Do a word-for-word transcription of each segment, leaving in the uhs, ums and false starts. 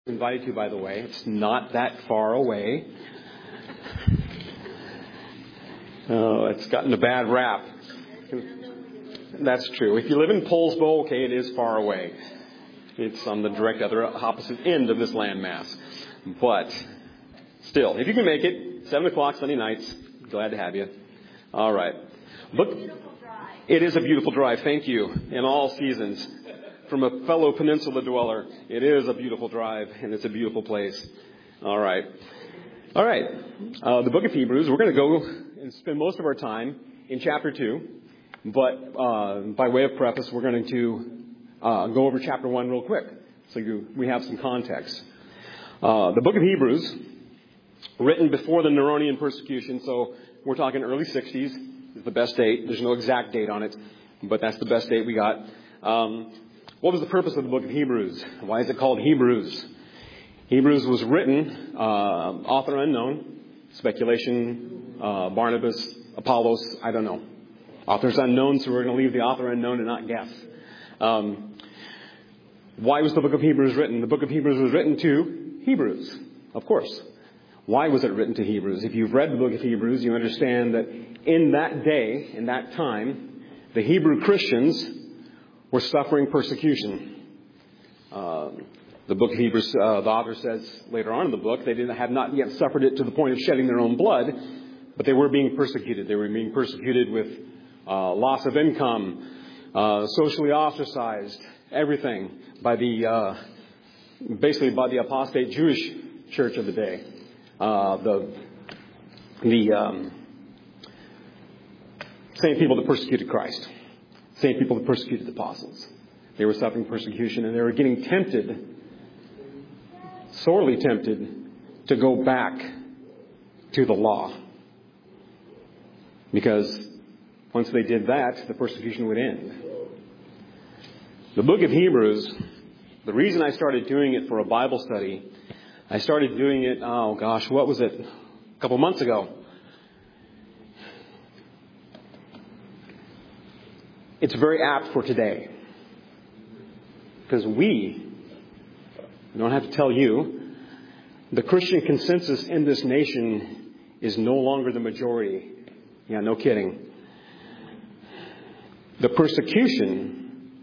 Invited to, by the way. It's not that far away. Oh, it's gotten a bad rap. That's true. If you live in Poulsbo, okay, it is far away. It's on the direct other opposite end of this landmass. But still, if you can make it, seven o'clock Sunday nights, glad to have you. All right. Look, it is a beautiful drive. Thank you. In all seasons. From a fellow peninsula dweller, it is a beautiful drive, and it's a beautiful place. All right. All right. Uh, the book of Hebrews, we're going to go and spend most of our time in chapter two. But uh, by way of preface, we're going to uh, go over chapter one real quick, so you, we have some context. Uh, the book of Hebrews, written before the Neronian persecution, so we're talking early sixties is the best date. There's no exact date on it, but that's the best date we got. Um, what was the purpose of the book of Hebrews? Why is it called Hebrews? Hebrews was written, uh, author unknown, speculation, uh, Barnabas, Apollos, I don't know. Author's unknown, so we're going to leave the author unknown and not guess. Um, why was the book of Hebrews written? The book of Hebrews was written to Hebrews, of course. Why was it written to Hebrews? If you've read the book of Hebrews, you understand that in that day, in that time, the Hebrew Christians were suffering persecution. Uh, the book of Hebrews, uh, the author says later on in the book, they didn't have not yet suffered it to the point of shedding their own blood, but they were being persecuted. They were being persecuted with uh, loss of income, uh, socially ostracized, everything by the uh, basically by the apostate Jewish church of the day. Uh, the the um, same people that persecuted Christ. Same people that persecuted the apostles. They were suffering persecution, and they were getting tempted, sorely tempted, to go back to the law. Because once they did that, the persecution would end. The book of Hebrews, the reason I started doing it for a Bible study, I started doing it, oh gosh, what was it? A couple months ago. It's very apt for today. Because we, I don't have to tell you, the Christian consensus in this nation is no longer the majority. Yeah, no kidding. The persecution,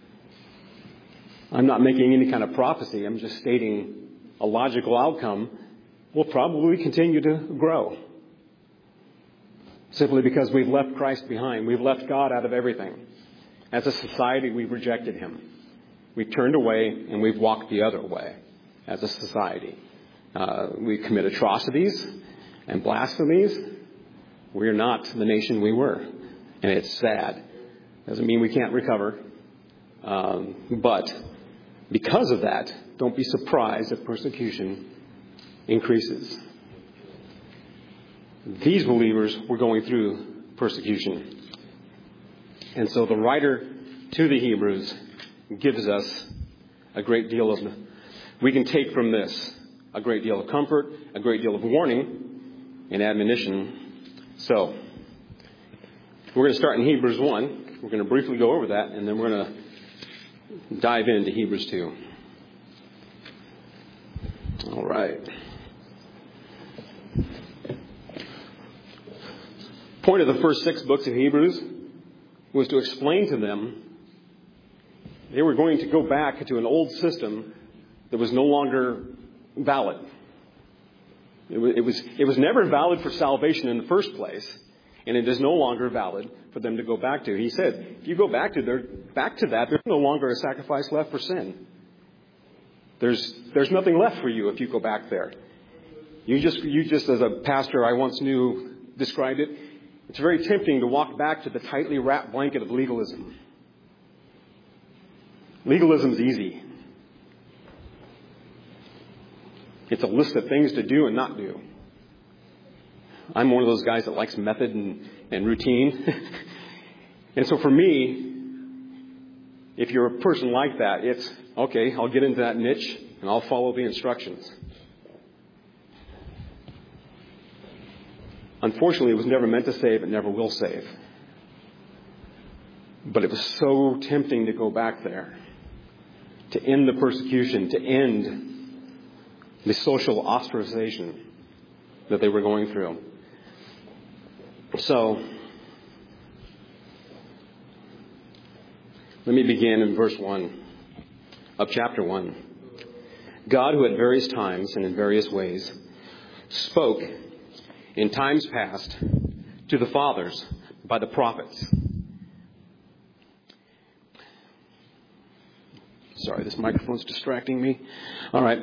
I'm not making any kind of prophecy, I'm just stating a logical outcome, will probably continue to grow. Simply because we've left Christ behind. We've left God out of everything. As a society, we've rejected Him. We've turned away and we've walked the other way as a society. Uh, we commit atrocities and blasphemies. We're not the nation we were. And it's sad. Doesn't mean we can't recover. Um, but because of that, don't be surprised if persecution increases. These believers were going through persecution. And so the writer to the Hebrews gives us a great deal of, we can take from this a great deal of comfort, a great deal of warning and admonition. So we're going to start in Hebrews one. We're going to briefly go over that, and then we're going to dive into Hebrews two. All right. Point of the first six books of Hebrews was to explain to them they were going to go back to an old system that was no longer valid. It was, it was, it was never valid for salvation in the first place, and it is no longer valid for them to go back to. He said, if you go back to their, back to that, there's no longer a sacrifice left for sin. There's, there's nothing left for you if you go back there. You just, you just as a pastor I once knew described it, it's very tempting to walk back to the tightly wrapped blanket of legalism. Legalism's easy. It's a list of things to do and not do. I'm one of those guys that likes method and, and routine. And so for me, if you're a person like that, it's, okay, I'll get into that niche and I'll follow the instructions. Unfortunately, it was never meant to save. It never will save. But it was so tempting to go back there, to end the persecution, to end the social ostracization that they were going through. So, let me begin in verse one of chapter one. God, who at various times and in various ways spoke in times past to the fathers by the prophets. Sorry, this microphone's distracting me. All right.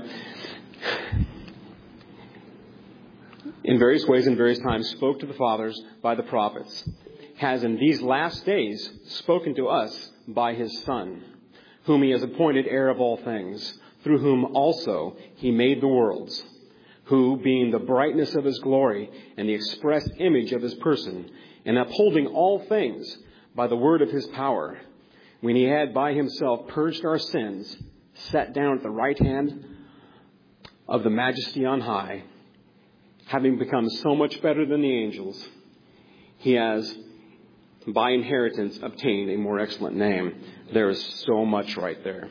In various ways and various times spoke to the fathers by the prophets, has in these last days spoken to us by his Son, whom he has appointed heir of all things, through whom also he made the worlds, who, being the brightness of his glory and the express image of his person, and upholding all things by the word of his power, when he had by himself purged our sins, sat down at the right hand of the Majesty on high, having become so much better than the angels, he has, by inheritance, obtained a more excellent name. There is so much right there.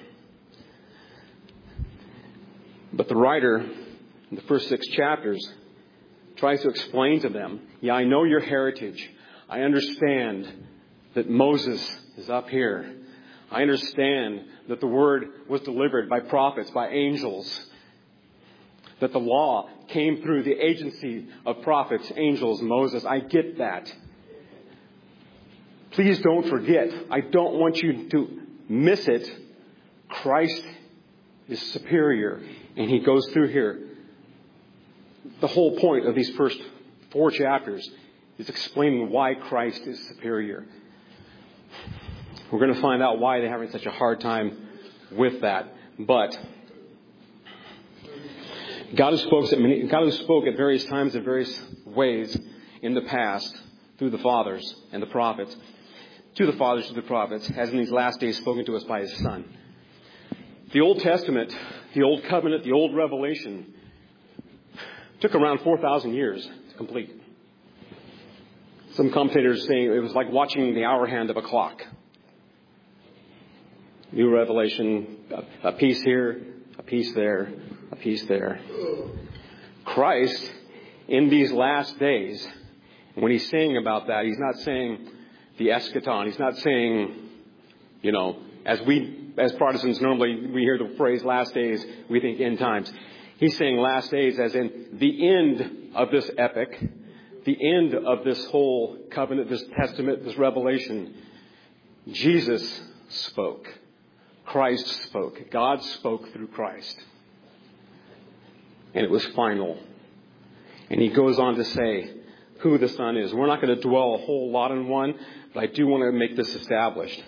But the writer, in the first six chapters, tries to explain to them, yeah, I know your heritage. I understand that Moses is up here. I understand that the word was delivered by prophets, by angels, that the law came through the agency of prophets, angels, Moses. I get that. Please don't forget. I don't want you to miss it. Christ is superior. And he goes through here. The whole point of these first four chapters is explaining why Christ is superior. We're going to find out why they're having such a hard time with that. But God has spoke, God has spoke at various times in various ways in the past through the fathers and the prophets, to the fathers, to the prophets, has in these last days spoken to us by his Son. The Old Testament, the Old Covenant, the Old Revelation took around four thousand years to complete. Some commentators say it was like watching the hour hand of a clock. New Revelation, a, a piece here, a piece there, a piece there. Christ, in these last days, when he's saying about that, he's not saying the eschaton. He's not saying, you know, as we, as Protestants normally, we hear the phrase last days, we think end times. He's saying last days as in the end of this epic, the end of this whole covenant, this testament, this revelation. Jesus spoke. Christ spoke. God spoke through Christ. And it was final. And he goes on to say who the Son is. We're not going to dwell a whole lot on one, but I do want to make this established.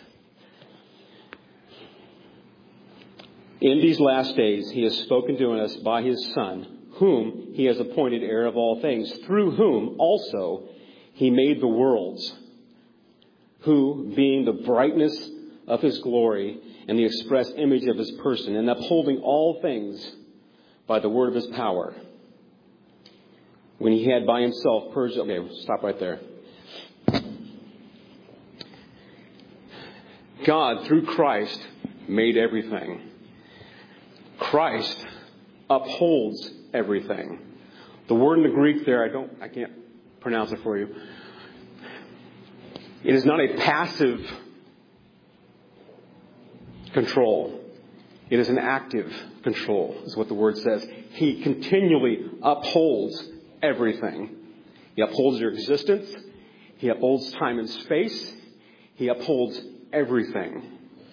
In these last days, he has spoken to us by his Son, whom he has appointed heir of all things, through whom also he made the worlds, who, being the brightness of his glory and the express image of his person, and upholding all things by the word of his power, when he had by himself purged... Okay, stop right there. God, through Christ, made everything. Christ upholds everything. The word in the Greek there, I don't, I can't pronounce it for you. It is not a passive control. It is an active control, is what the word says. He continually upholds everything. He upholds your existence. He upholds time and space. He upholds everything.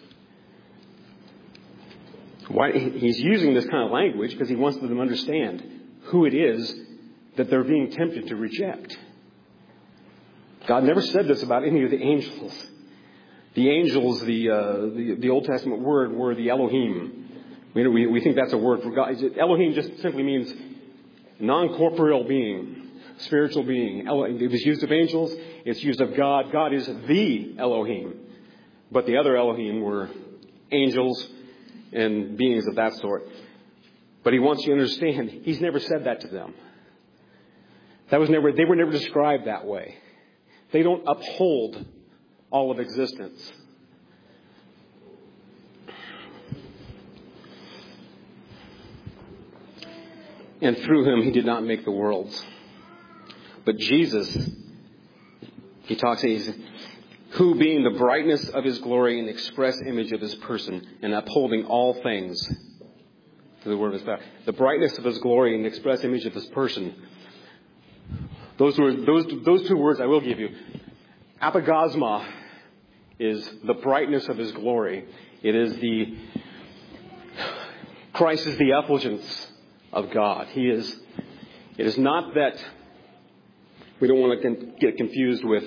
Why, he's using this kind of language because he wants them to understand who it is that they're being tempted to reject. God never said this about any of the angels. The angels, the uh, the, the Old Testament word, were the Elohim. We, we, we think that's a word for God. Elohim just simply means non-corporeal being, spiritual being. It was used of angels. It's used of God. God is the Elohim. But the other Elohim were angels and beings of that sort. But he wants you to understand, he's never said that to them. That was never, they were never described that way. They don't uphold all of existence. and through him he did not make the worlds. But Jesus, he talks, he's, who being the brightness of his glory and the express image of his person, and upholding all things to the word of his power. The brightness of his glory and the express image of his person. Those were those those two words I will give you. Apogasma is the brightness of his glory. It is the Christ is the effulgence of God. He is. It is not that we don't want to get confused with.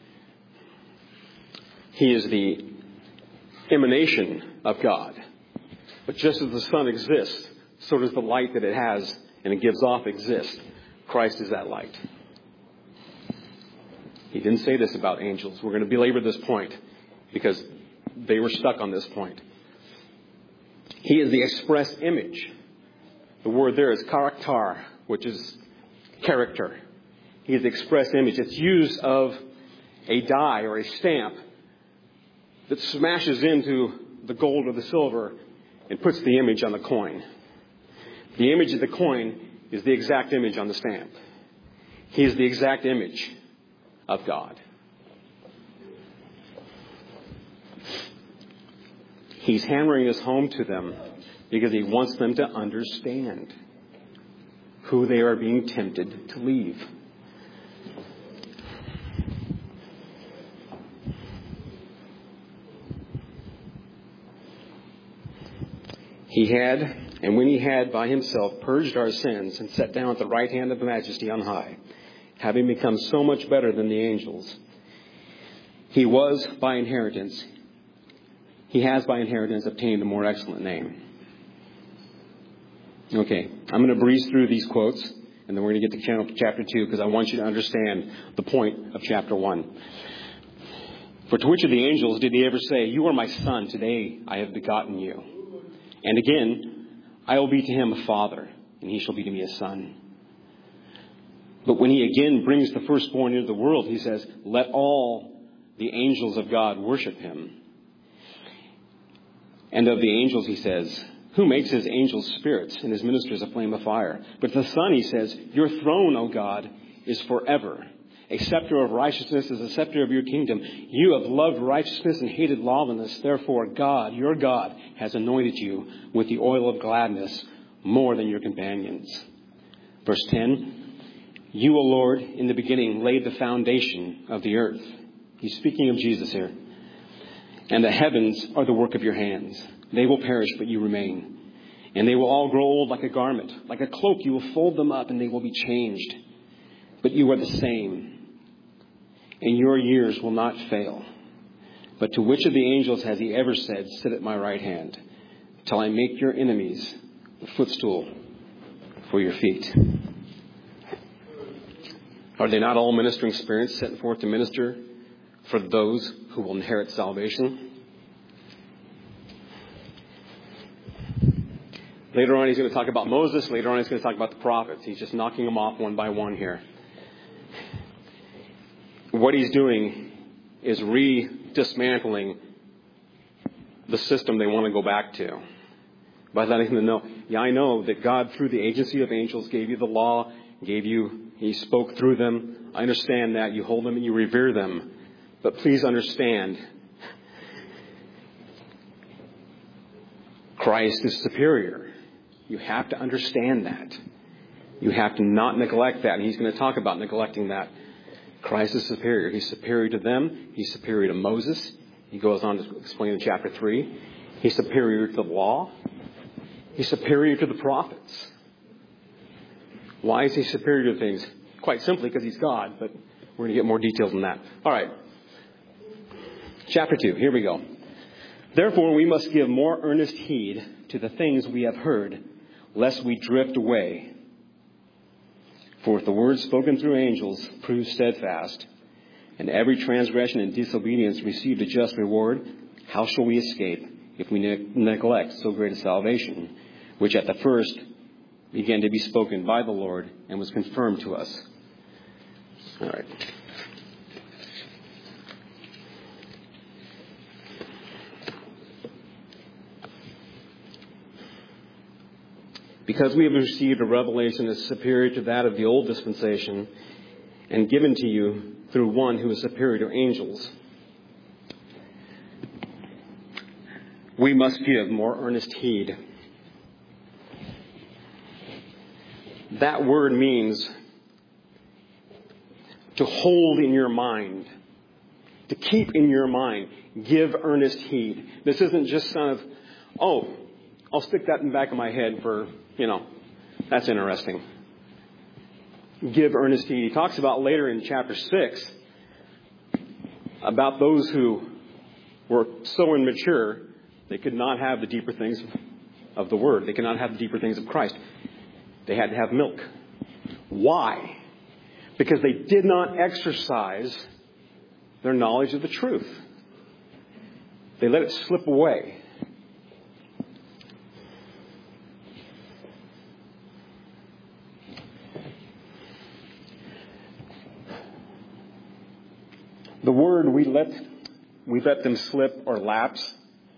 He is the emanation of God. But just as the sun exists, so does the light that it has and it gives off exist. Christ is that light. He didn't say this about angels. We're going to belabor this point because they were stuck on this point. He is the express image. The word there is karakter, which is character. He is the express image. It's used of a die or a stamp that smashes into the gold or the silver and puts the image on the coin. The image of the coin is the exact image on the stamp. He is the exact image of God. He's hammering this home to them because he wants them to understand who they are being tempted to leave. He had, and when he had by himself purged our sins and sat down at the right hand of the majesty on high, having become so much better than the angels, he was by inheritance, he has by inheritance obtained a more excellent name. Okay, I'm going to breeze through these quotes, and then we're going to get to chapter two because I want you to understand the point of chapter one. For to which of the angels did he ever say, "You are my son, today I have begotten you"? And again, I will be to him a father, and he shall be to me a son. But when he again brings the firstborn into the world, he says, "Let all the angels of God worship him." And of the angels, he says, "Who makes his angels spirits and his ministers a flame of fire?" But the Son, he says, "Your throne, O God, is forever. A scepter of righteousness is the scepter of your kingdom. You have loved righteousness and hated lawlessness. Therefore, God, your God, has anointed you with the oil of gladness more than your companions." Verse ten, "You, O Lord, in the beginning laid the foundation of the earth." He's speaking of Jesus here. "And the heavens are the work of your hands. They will perish, but you remain. And they will all grow old like a garment. Like a cloak, you will fold them up, and they will be changed. But you are the same, and your years will not fail. But to which of the angels has he ever said, 'Sit at my right hand, till I make your enemies the footstool for your feet'?" Are they not all ministering spirits sent forth to minister for those who will inherit salvation? Later on, he's going to talk about Moses. Later on, he's going to talk about the prophets. He's just knocking them off one by one here. What he's doing is re-dismantling the system they want to go back to by letting them know, yeah, I know that God, through the agency of angels, gave you the law, gave you, he spoke through them. I understand that. You hold them and you revere them. But please understand, Christ is superior. You have to understand that. You have to not neglect that. And he's going to talk about neglecting that. Christ is superior. He's superior to them. He's superior to Moses. He goes on to explain in chapter three. He's superior to the law. He's superior to the prophets. Why is he superior to things? Quite simply because he's God, but we're going to get more details on that. All right. Chapter two. Here we go. "Therefore we must give more earnest heed to the things we have heard, lest we drift away. For if the word spoken through angels proved steadfast, and every transgression and disobedience received a just reward, how shall we escape if we ne- neglect so great a salvation, which at the first began to be spoken by the Lord and was confirmed to us?" All right. Because we have received a revelation that is superior to that of the old dispensation and given to you through one who is superior to angels, we must give more earnest heed. That word means to hold in your mind, to keep in your mind. Give earnest heed. This isn't just kind of, oh, I'll stick that in the back of my head for, you know, that's interesting. Give earnest heed. He talks about later in chapter six about those who were so immature they could not have the deeper things of the Word. They could not have the deeper things of Christ. They had to have milk. Why? Because they did not exercise their knowledge of the truth. They let it slip away. The word we let we let them slip or lapse.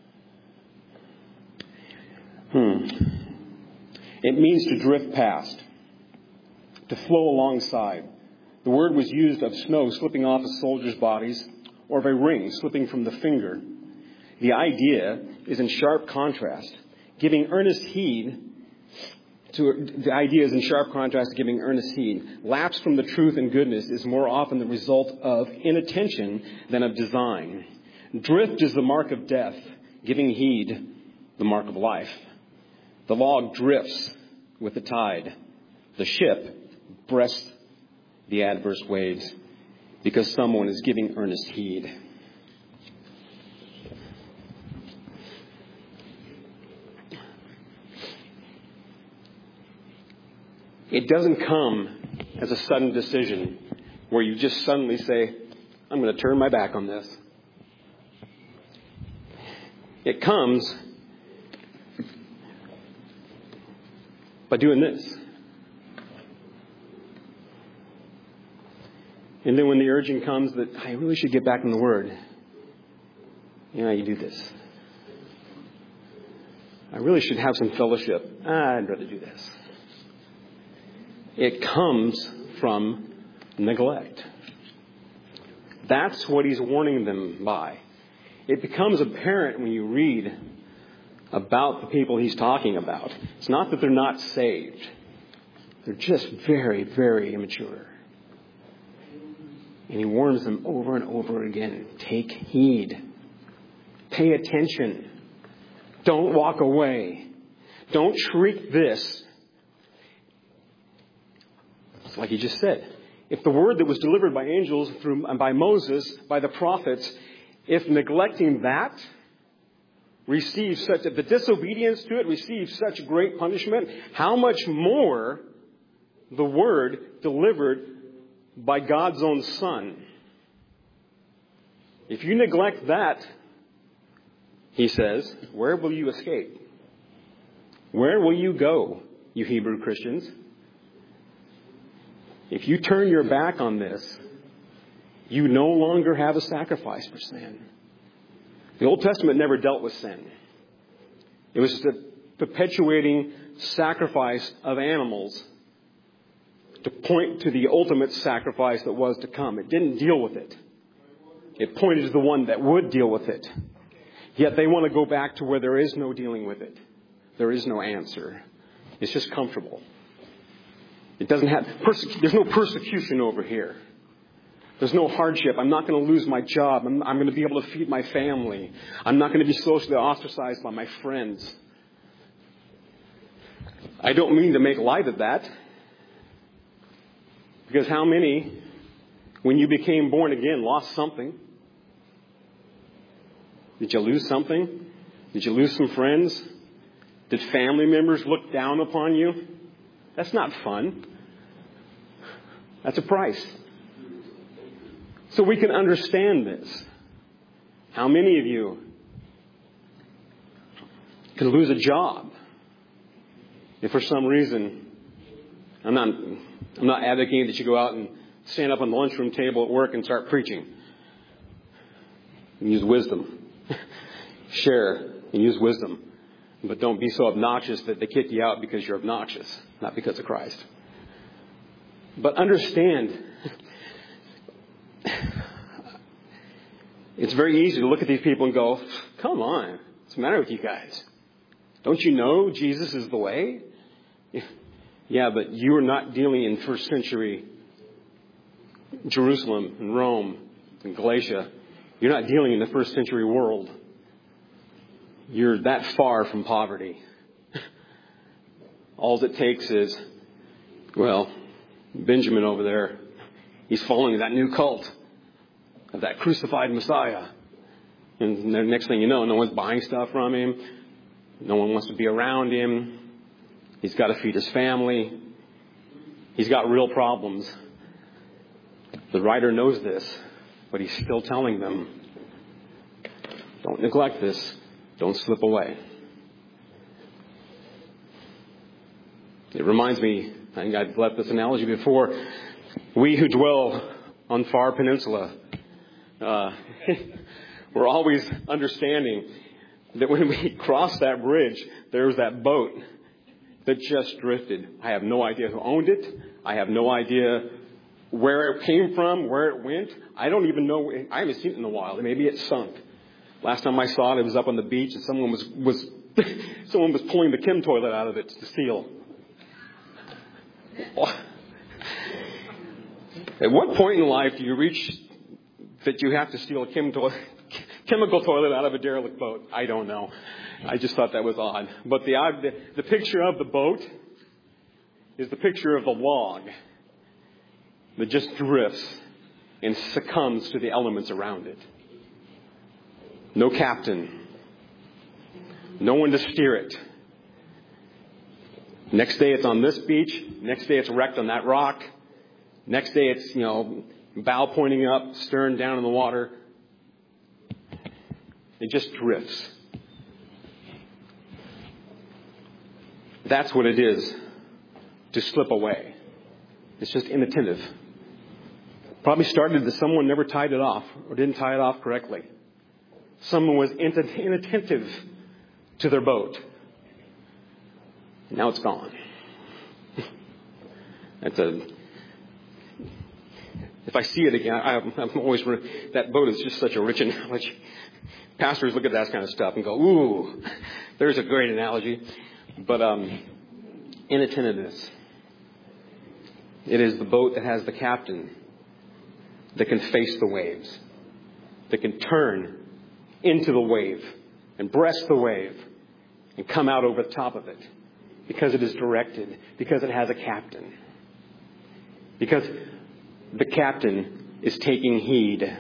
Hmm. It means to drift past, to flow alongside. The word was used of snow slipping off of soldiers' bodies or of a ring slipping from the finger. The idea is in sharp contrast, giving earnest heed to the idea is in sharp contrast to giving earnest heed. Lapse from the truth and goodness is more often the result of inattention than of design. Drift is the mark of death, giving heed the mark of life. The log drifts with the tide. The ship breasts the adverse waves because someone is giving earnest heed. It doesn't come as a sudden decision where you just suddenly say, I'm going to turn my back on this. It comes by doing this. And then when the urging comes that I really should get back in the Word, you know, you do this. I really should have some fellowship. Ah, I'd rather do this. It comes from neglect. That's what he's warning them by. It becomes apparent when you read about the people he's talking about. It's not that they're not saved. They're just very, very immature. And he warns them over and over again. Take heed. Pay attention. Don't walk away. Don't treat this. It's like he just said. If the word that was delivered by angels, through by Moses, by the prophets, if neglecting that receives such, if the disobedience to it receives such great punishment, how much more the word delivered by God's own Son? If you neglect that, he says, where will you escape? Where will you go, you Hebrew Christians? If you turn your back on this, you no longer have a sacrifice for sin. The Old Testament never dealt with sin. It was the perpetuating sacrifice of animals to point to the ultimate sacrifice that was to come. It didn't deal with it. It pointed to the one that would deal with it. Yet they want to go back to where there is no dealing with it. There is no answer. It's just comfortable. It doesn't have, perse- there's no persecution over here. There's no hardship. I'm not going to lose my job. I'm, I'm going to be able to feed my family. I'm not going to be socially ostracized by my friends. I don't mean to make light of that. Because how many, when you became born again, lost something? Did you lose something? Did you lose some friends? Did family members look down upon you? That's not fun. That's a price. So we can understand this. How many of you could lose a job if for some reason, I'm not, I'm not advocating that you go out and stand up on the lunchroom table at work and start preaching. And use wisdom. Share and use wisdom. But don't be so obnoxious that they kick you out because you're obnoxious, not because of Christ. But understand, it's very easy to look at these people and go, come on, what's the matter with you guys? Don't you know Jesus is the way? Yeah, but you are not dealing in first century Jerusalem and Rome and Galatia. You're not dealing in the first century world. You're that far from poverty. All it takes is, well, Benjamin over there, he's following that new cult of that crucified Messiah. And the next thing you know, no one's buying stuff from him. No one wants to be around him. He's got to feed his family. He's got real problems. The writer knows this, but he's still telling them, don't neglect this. Don't slip away. It reminds me, I think I've left this analogy before, we who dwell on Far Peninsula, uh, we're always understanding that when we cross that bridge, there's that boat that just drifted. I have no idea who owned it. I have no idea where it came from, where it went. I don't even know. I haven't seen it in a while. Maybe it sunk. Last time I saw it, it was up on the beach, and someone was was someone was pulling the Kim toilet out of it to steal. At what point in life do you reach that you have to steal a Kim toilet, chemical toilet out of a derelict boat? I don't know. I just thought that was odd. But the, the the picture of the boat is the picture of the log that just drifts and succumbs to the elements around it. No captain. No one to steer it. Next day it's on this beach. Next day it's wrecked on that rock. Next day it's, you know, bow pointing up, stern down in the water. It just drifts. That's what it is to slip away. It's just inattentive. Probably started that someone never tied it off or didn't tie it off correctly. Someone was inattentive to their boat. Now it's gone. That's a. If I see it again, I, I'm always that boat is just such a rich analogy. Pastors look at that kind of stuff and go, "Ooh, there's a great analogy." But um, inattentiveness. It is the boat that has the captain that can face the waves, that can turn into the wave and breast the wave and come out over the top of it because it is directed, because it has a captain, because the captain is taking heed.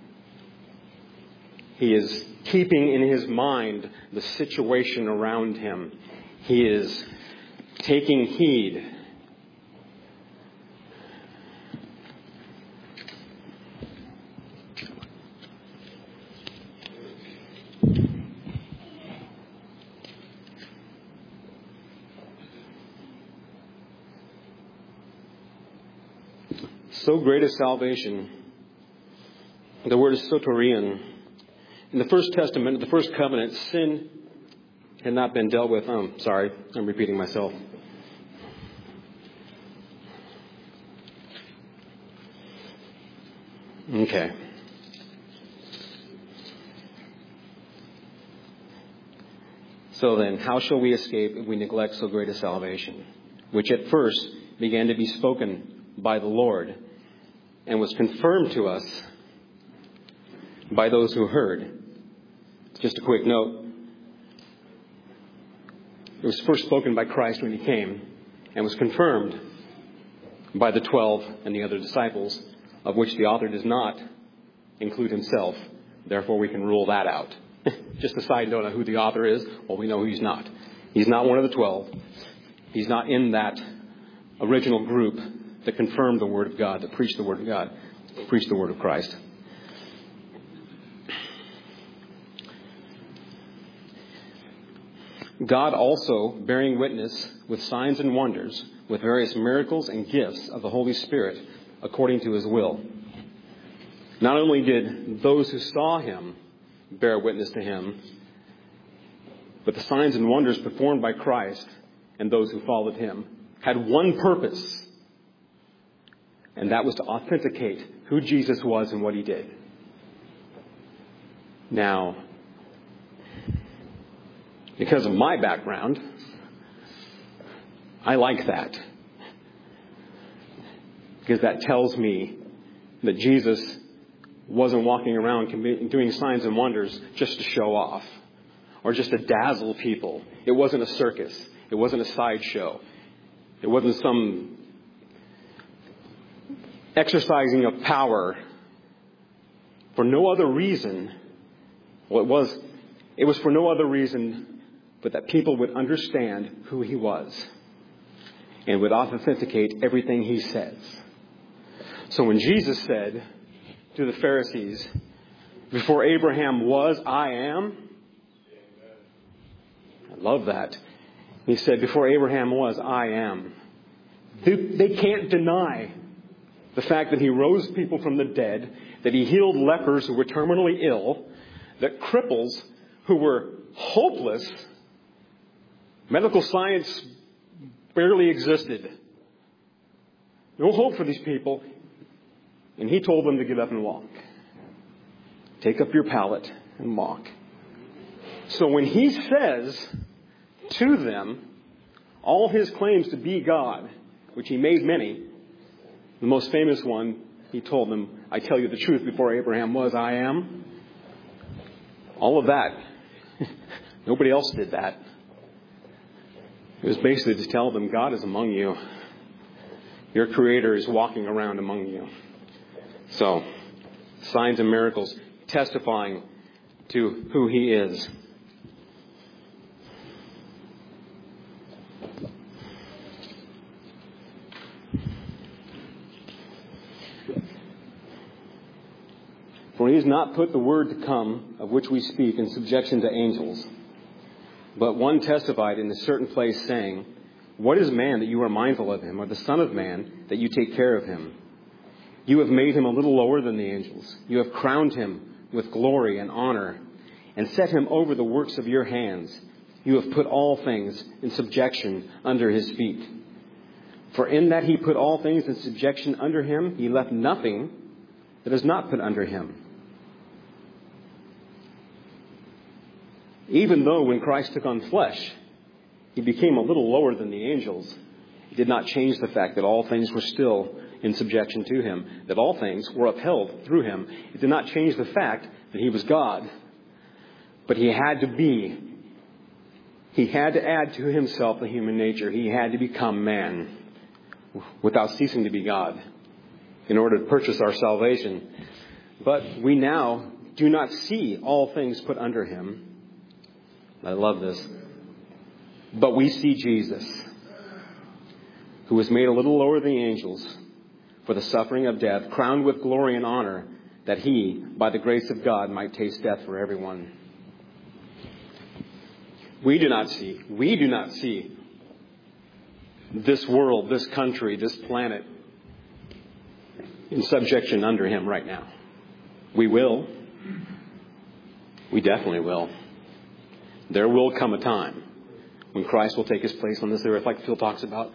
He is keeping in his mind the situation around him. He is taking heed. So great is salvation. The word is soterion. In the First Testament, the First Covenant, sin had not been dealt with. Oh, sorry, I'm repeating myself. Okay. So then, how shall we escape if we neglect so great a salvation, which at first began to be spoken by the Lord and was confirmed to us by those who heard? Just a quick note. It was first spoken by Christ when he came and was confirmed by the twelve and the other disciples, of which the author does not include himself. Therefore, we can rule that out. Just a side note on who the author is. Well, we know who he's not. He's not one of the twelve. He's not in that original group that confirmed the Word of God, that preached the Word of God, preached the Word of Christ. God also bearing witness with signs and wonders, with various miracles and gifts of the Holy Spirit, according to his will. Not only did those who saw him bear witness to him, But the signs and wonders performed by Christ and those who followed him had one purpose, and that was to authenticate who Jesus was and what he did. Now, because of my background, I like that. Because that tells me that Jesus wasn't walking around doing signs and wonders just to show off or just to dazzle people. It wasn't a circus. It wasn't a sideshow. It wasn't some exercising of power for no other reason. Well, it was, it was for no other reason but that people would understand who he was and would authenticate everything he says. So when Jesus said to the Pharisees, before Abraham was, I am. I love that. He said, before Abraham was, I am. They, they can't deny the fact that he rose people from the dead, that he healed lepers who were terminally ill, that cripples who were hopeless, medical science barely existed. No hope for these people. And he told them to get up and walk. Take up your pallet and walk. So when he says to them all his claims to be God, which he made many, the most famous one, he told them, I tell you the truth, before Abraham was, I am. All of that. Nobody else did that. It was basically to tell them God is among you. Your Creator is walking around among you. So, signs and miracles testifying to who he is. For he has not put the word to come, of which we speak, in subjection to angels. But one testified in a certain place, saying, what is man that you are mindful of him, or the Son of Man that you take care of him? You have made him a little lower than the angels. You have crowned him with glory and honor, and set him over the works of your hands. You have put all things in subjection under his feet. For in that he put all things in subjection under him, he left nothing that is not put under him. Even though when Christ took on flesh, he became a little lower than the angels, it did not change the fact that all things were still in subjection to him, that all things were upheld through him. It did not change the fact that he was God. But he had to be, he had to add to himself the human nature. He had to become man without ceasing to be God in order to purchase our salvation. But we now do not see all things put under him. I love this. But we see Jesus, who was made a little lower than the angels for the suffering of death, crowned with glory and honor, that he, by the grace of God, might taste death for everyone. We do not see, we do not see this world, this country, this planet in subjection under him right now. We will. We definitely will. There will come a time when Christ will take his place on this earth, like Phil talks about.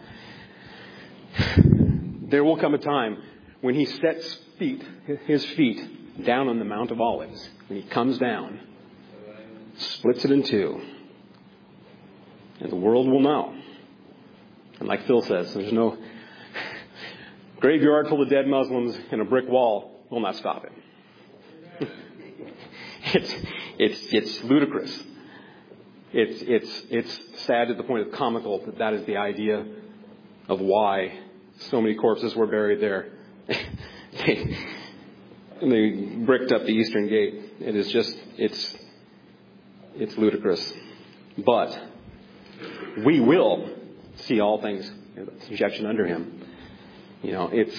There will come a time when he sets feet, his feet down on the Mount of Olives. When he comes down, splits it in two, and the world will know. And like Phil says, there's no graveyard full of dead Muslims and a brick wall will not stop it. it's it's it's ludicrous. It's it's it's sad to the point of comical that that is the idea of why so many corpses were buried there. they, they bricked up the Eastern Gate. It is just it's it's ludicrous. But we will see all things in subjection under him. You know, it's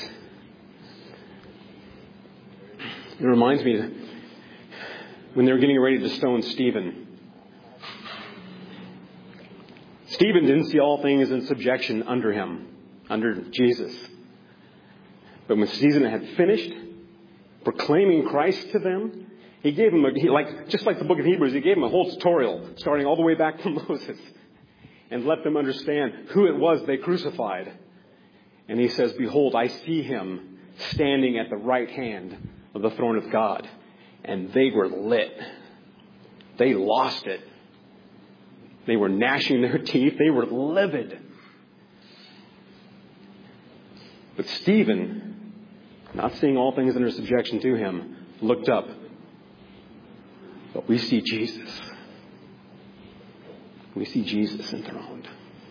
it reminds me that when they were getting ready to stone Stephen. Stephen didn't see all things in subjection under him, under Jesus. But when Stephen had finished proclaiming Christ to them, He gave him, a, he, like just like the book of Hebrews, he gave him a whole tutorial starting all the way back from Moses and let them understand who it was they crucified. And he says, behold, I see him standing at the right hand of the throne of God. And they were lit. They lost it. They were gnashing their teeth. They were livid. But Stephen, not seeing all things under subjection to him, looked up. But we see Jesus. We see Jesus enthroned.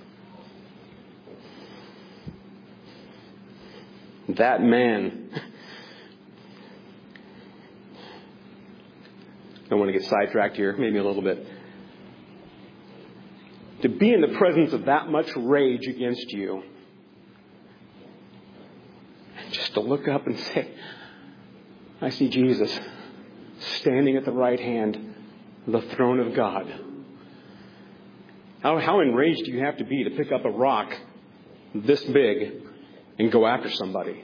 That man. I don't want to get sidetracked here, maybe a little bit. To be in the presence of that much rage against you, just to look up and say, I see Jesus standing at the right hand of the throne of God. How, how enraged do you have to be to pick up a rock this big and go after somebody?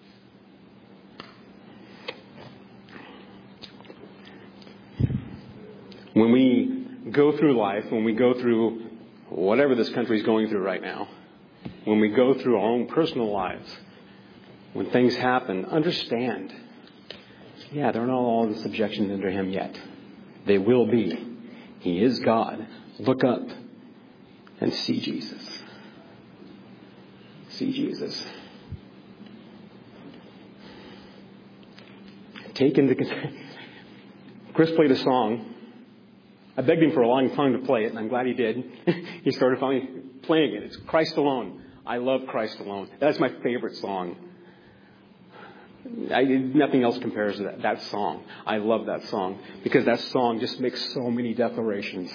When we go through life, when we go through whatever this country is going through right now, when we go through our own personal lives, when things happen, understand, yeah, they're not all in subjection under him yet. They will be. He is God. Look up and see Jesus. See Jesus. Take into consideration. Chris played a song. I begged him for a long time to play it, and I'm glad he did. He started finally playing it. It's Christ Alone. I love Christ Alone. That's my favorite song. I, nothing else compares to that, that song. I love that song because that song just makes so many declarations.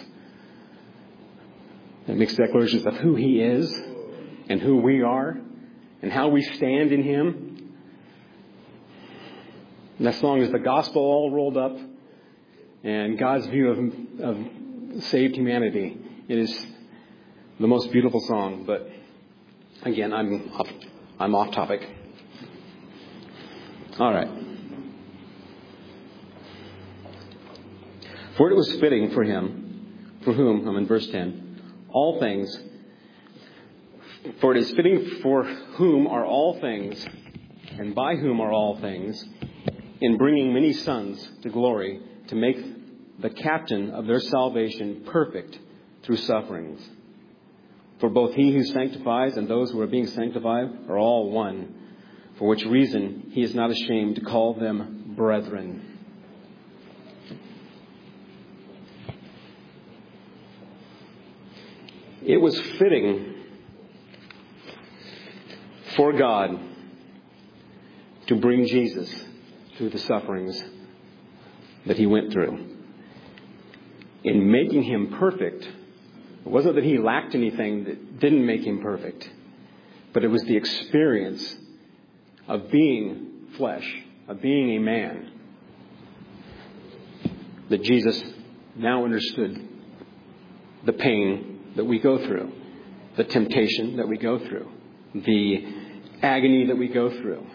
It makes declarations of who he is and who we are and how we stand in him. And that song is the gospel all rolled up and God's view of, of saved humanity. It is the most beautiful song. But again, I'm off, I'm off topic. All right. For it was fitting for him, for whom, I'm in verse ten, all things, for it is fitting for whom are all things, and by whom are all things, in bringing many sons to glory, to make the captain of their salvation perfect through sufferings. For both he who sanctifies and those who are being sanctified are all one, for which reason he is not ashamed to call them brethren. It was fitting for God to bring Jesus through the sufferings that he went through. In making him perfect, it wasn't that he lacked anything that didn't make him perfect, but it was the experience of being flesh, of being a man, that Jesus now understood the pain that we go through, the temptation that we go through, the agony that we go through.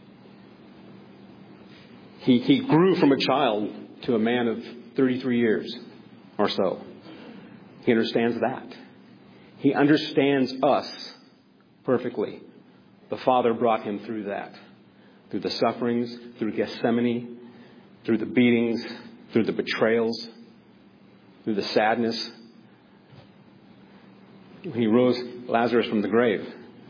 He, he grew from a child to a man of thirty-three years or so. He understands that. He understands us perfectly. The Father brought him through that. Through the sufferings, through Gethsemane, through the beatings, through the betrayals, through the sadness. When he rose Lazarus from the grave,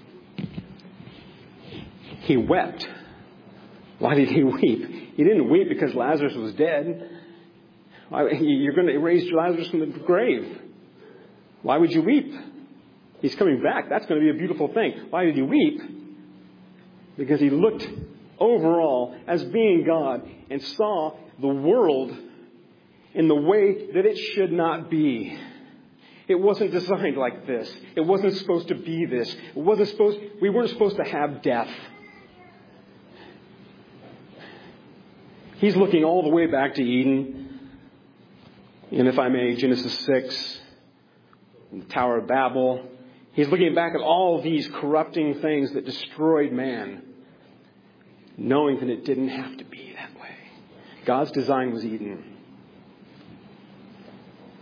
he wept. Why did he weep? He didn't weep because Lazarus was dead. You're going to raise Lazarus from the grave. Why would you weep? He's coming back. That's going to be a beautiful thing. Why did he weep? Because he looked overall as being God and saw the world in the way that it should not be. It wasn't designed like this. It wasn't supposed to be this. It wasn't supposed, we weren't supposed to have death. He's looking all the way back to Eden. And if I may, Genesis six, the Tower of Babel. He's looking back at all of these corrupting things that destroyed man, knowing that it didn't have to be that way. God's design was Eden.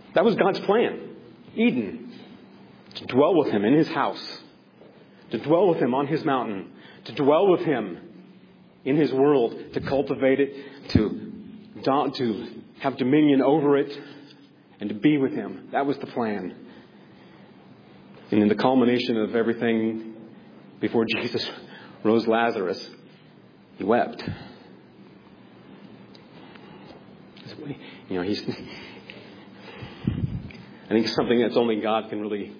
That was God's plan. Eden. To dwell with him in his house. To dwell with him on his mountain. To dwell with him in his world. To cultivate it. To, to have dominion over it. And to be with him. That was the plan. And in the culmination of everything, before Jesus rose Lazarus, he wept. You know, he's... I think something that's only God can really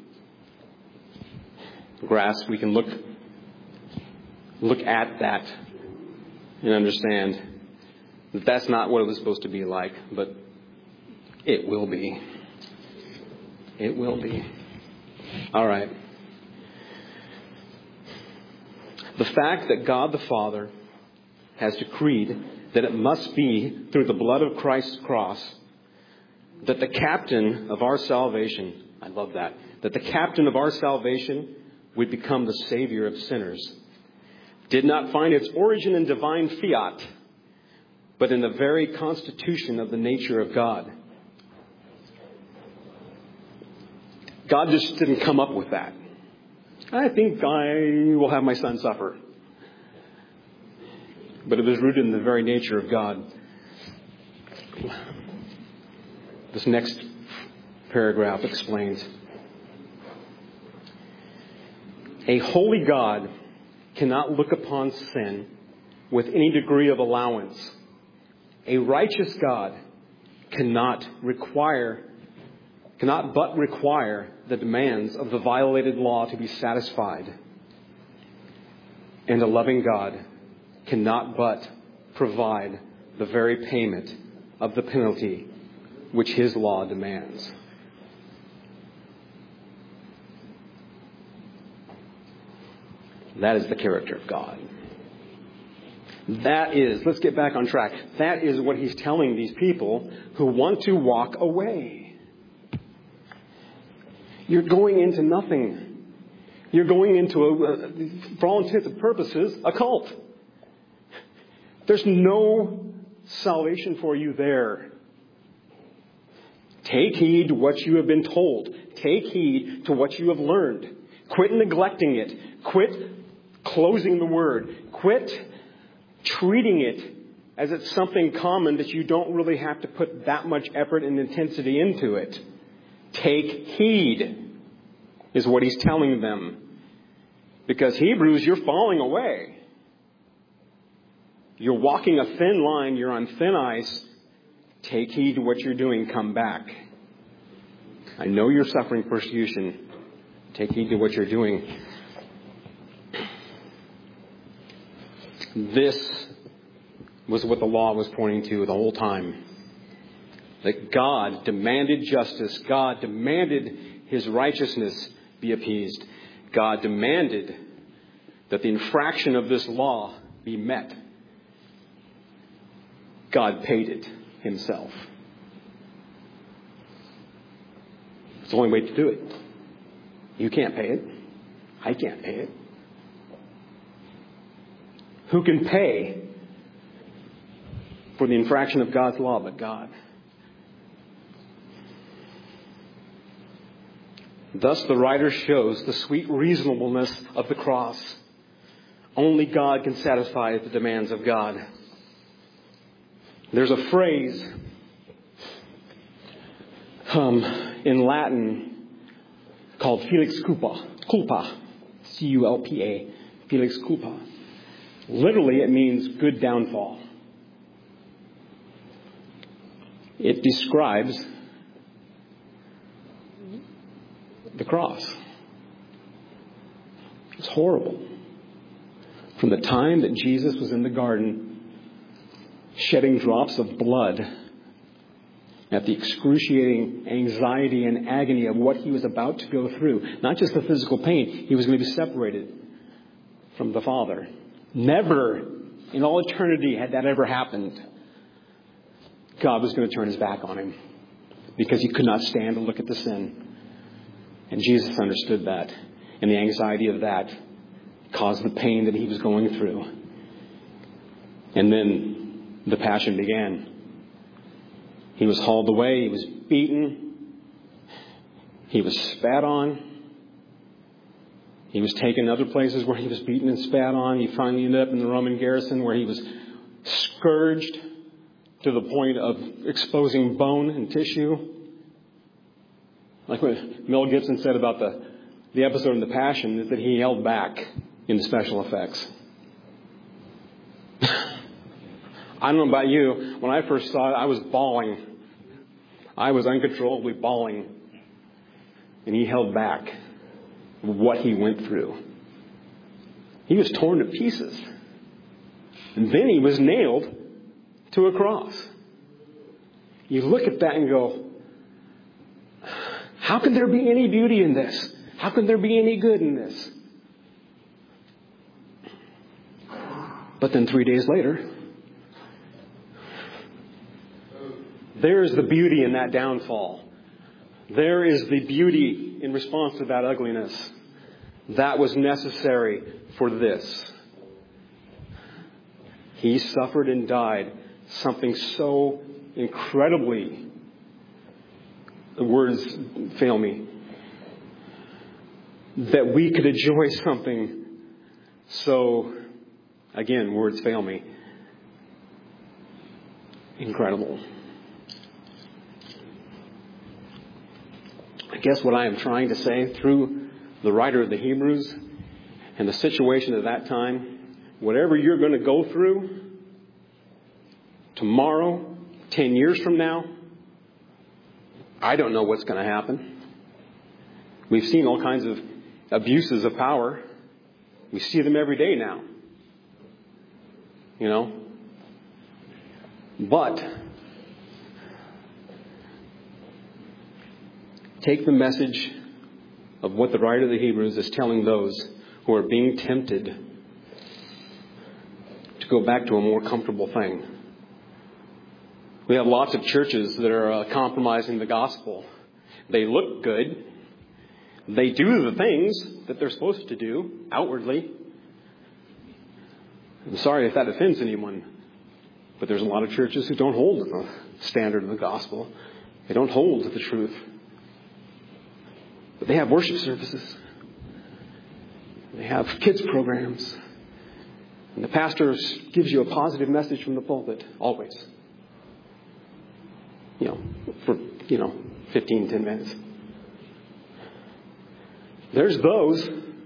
grasp. We can look look at that and understand that that's not what it was supposed to be like, but it will be. It will be. All right. The fact that God the Father has decreed that it must be through the blood of Christ's cross that the captain of our salvation, I love that, that the captain of our salvation would become the Savior of sinners, did not find its origin in divine fiat, but in the very constitution of the nature of God. God just didn't come up with that. I think I will have my son suffer. But it was rooted in the very nature of God. This next paragraph explains. A holy God cannot look upon sin with any degree of allowance. A righteous God cannot require, cannot but require the demands of the violated law to be satisfied. And a loving God cannot but provide the very payment of the penalty which his law demands. That is the character of God. That is, let's get back on track. That is what he's telling these people who want to walk away. You're going into nothing. You're going into, a, for all intents and purposes, a cult. There's no salvation for you there. Take heed to what you have been told. Take heed to what you have learned. Quit neglecting it. Quit closing the word. Quit treating it as it's something common that you don't really have to put that much effort and intensity into it. Take heed is what he's telling them. Because Hebrews, you're falling away. You're walking a thin line. You're on thin ice. Take heed to what you're doing. Come back. I know you're suffering persecution. Take heed to what you're doing. This was what the law was pointing to the whole time. That God demanded justice. God demanded his righteousness be appeased. God demanded that the infraction of this law be met. God paid it himself. It's the only way to do it. You can't pay it. I can't pay it. Who can pay for the infraction of God's law but God? Thus the writer shows the sweet reasonableness of the cross. Only God can satisfy the demands of God. There's a phrase um, in Latin called felix culpa. Culpa. C U L P A. Felix culpa. Literally, it means good downfall. It describes the cross. It's horrible. From the time that Jesus was in the garden, shedding drops of blood at the excruciating anxiety and agony of what he was about to go through. Not just the physical pain. He was going to be separated from the Father. Never in all eternity had that ever happened. God was going to turn his back on him because he could not stand to look at the sin. And Jesus understood that. And the anxiety of that caused the pain that he was going through. And then the passion began. He was hauled away. He was beaten. He was spat on. He was taken other places where he was beaten and spat on. He finally ended up in the Roman garrison where he was scourged to the point of exposing bone and tissue. Like what Mel Gibson said about the, the episode in The Passion, is that he held back in the special effects. I don't know about you. When I first saw it, I was bawling. I was uncontrollably bawling. And he held back what he went through. He was torn to pieces. And then he was nailed to a cross. You look at that and go, how can there be any beauty in this? How can there be any good in this? But then three days later, there's the beauty in that downfall. There is the beauty in response to that ugliness. That was necessary for this. He suffered and died something so incredibly, the words fail me, that we could enjoy something so, again, words fail me, incredible. I guess what I am trying to say through the writer of the Hebrews and the situation at that time, whatever you're going to go through tomorrow, ten years from now, I don't know what's going to happen. We've seen all kinds of abuses of power. We see them every day now. You know? But take the message of what the writer of the Hebrews is telling those who are being tempted to go back to a more comfortable thing. We have lots of churches that are uh, compromising the gospel. They look good. They do the things that they're supposed to do outwardly. I'm sorry if that offends anyone, but there's a lot of churches who don't hold to the standard of the gospel. They don't hold to the truth. But they have worship services. They have kids programs. And the pastor gives you a positive message from the pulpit, always. You know, for, you know, fifteen, ten minutes. There's those.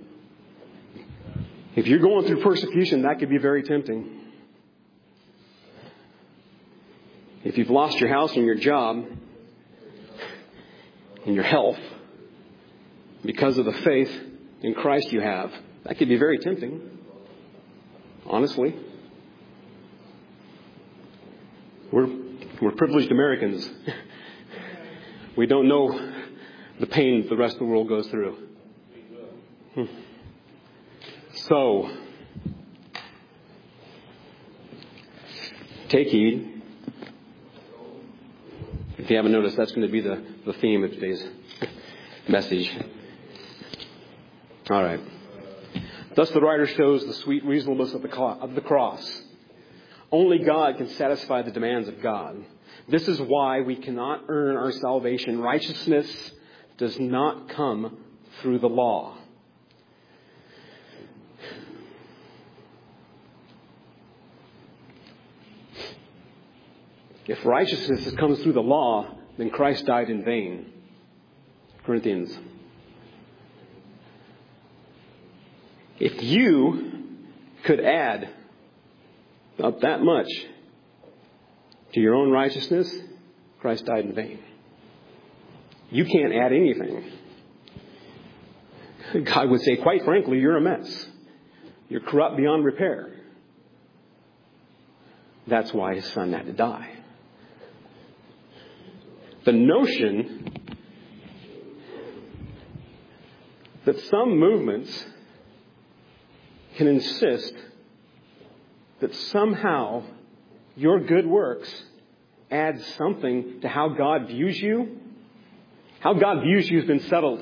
If you're going through persecution, that could be very tempting. If you've lost your house and your job and your health because of the faith in Christ you have, that could be very tempting. Honestly. We're, we're privileged Americans. We don't know the pain the rest of the world goes through. Hmm. So, take heed. If you haven't noticed, that's going to be the, the theme of today's message. All right. Thus the writer shows the sweet reasonableness of the, of the cross. Only God can satisfy the demands of God. This is why we cannot earn our salvation. Righteousness does not come through the law. If righteousness comes through the law, then Christ died in vain. Corinthians. If you could add up that much to your own righteousness, Christ died in vain. You can't add anything. God would say, quite frankly, you're a mess. You're corrupt beyond repair. That's why his son had to die. The notion that some movements can insist that somehow your good works add something to how God views you. How God views you has been settled.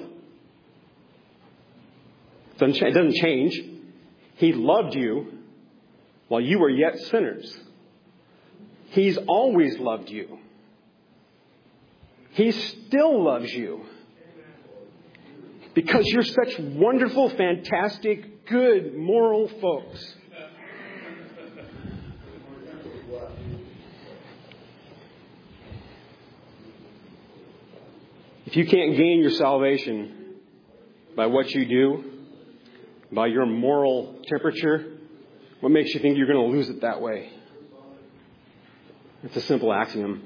It doesn't change. He loved you while you were yet sinners. He's always loved you. He still loves you. Because you're such wonderful, fantastic, good, moral folks. If you can't gain your salvation by what you do, by your moral temperature, what makes you think you're going to lose it that way? It's a simple axiom.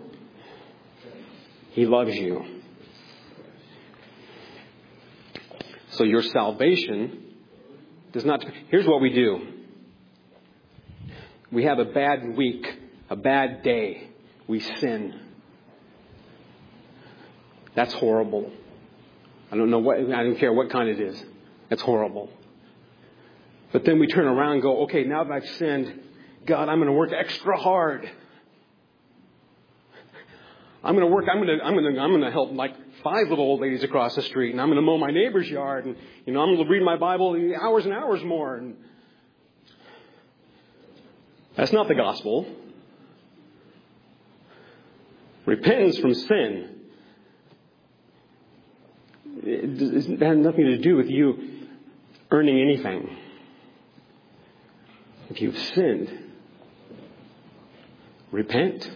He loves you. So your salvation does not... Here's what we do. We have a bad week, a bad day. We sin. That's horrible. I don't know what, I don't care what kind it is. That's horrible. But then we turn around and go, okay, now that I've sinned, God, I'm going to work extra hard. I'm going to work, I'm going to, I'm going to, I'm going to help like five little old ladies across the street, and I'm going to mow my neighbor's yard, and, you know, I'm going to read my Bible hours and hours more. And that's not the gospel. Repentance from sin, it has nothing to do with you earning anything. If you've sinned, repent.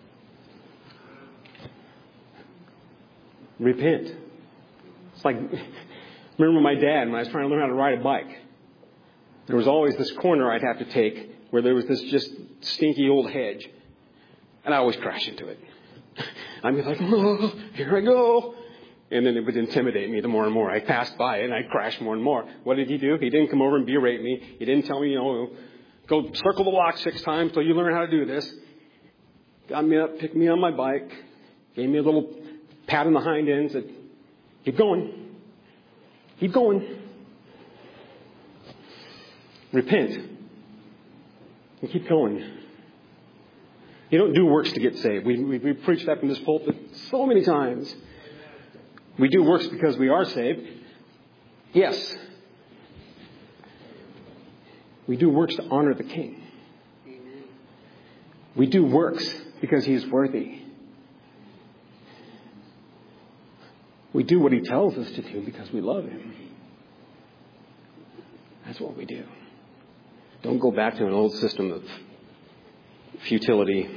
Repent. It's like, remember my dad when I was trying to learn how to ride a bike. There was always this corner I'd have to take where there was this just stinky old hedge. And I always crash into it. I'd be like, oh, here I go. And then it would intimidate me the more and more I passed by it, and I'd crash more and more. What did he do? He didn't come over and berate me. He didn't tell me, you know, go circle the block six times till you learn how to do this. Got me up, picked me on my bike, gave me a little pat on the hind end, said, keep going. Keep going. Repent. And keep going. You don't do works to get saved. We, we, we preach that from this pulpit so many times. We do works because we are saved. Yes. We do works to honor the King. We do works because He is worthy. We do what He tells us to do because we love Him. That's what we do. Don't go back to an old system of futility.